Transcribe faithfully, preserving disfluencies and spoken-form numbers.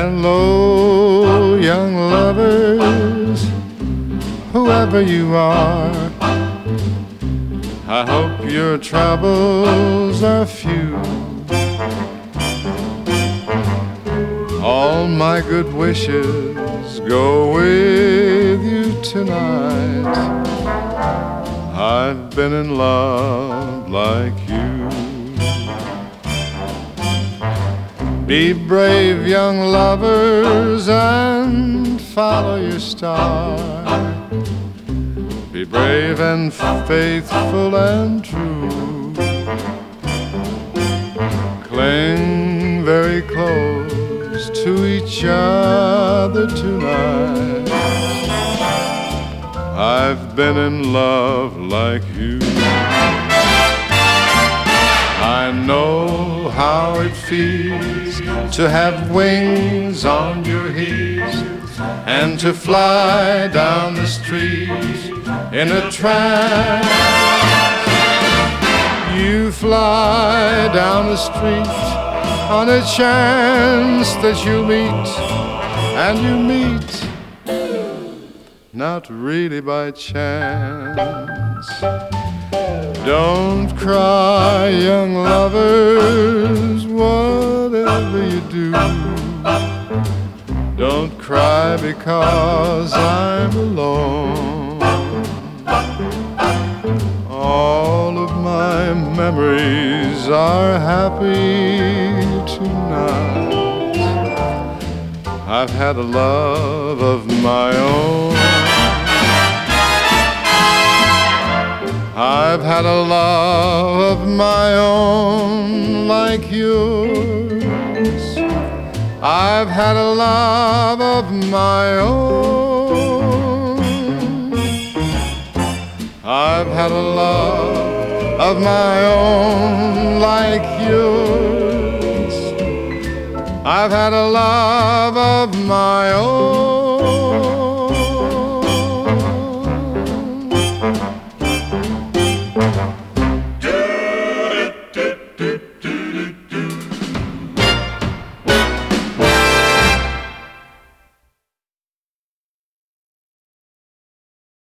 Hello, young lovers, whoever you are. I hope your troubles are few. All my good wishes go with you tonight. I've been in love like you. Be brave, young lovers, and follow your star. Be brave and faithful and true. Cling very close to each other tonight. I've been in love like you. I know how it feels to have wings on your heels and to fly down the street in a trance. You fly down the street on a chance that you'll meet, and you meet not really by chance. Don't cry, young lovers, whatever you do. Don't cry because I'm alone. All of my memories are happy tonight. I've had a love of my own. I've had a love of my own like yours. I've had a love of my own. I've had a love of my own like yours. I've had a love of my own. Thank you.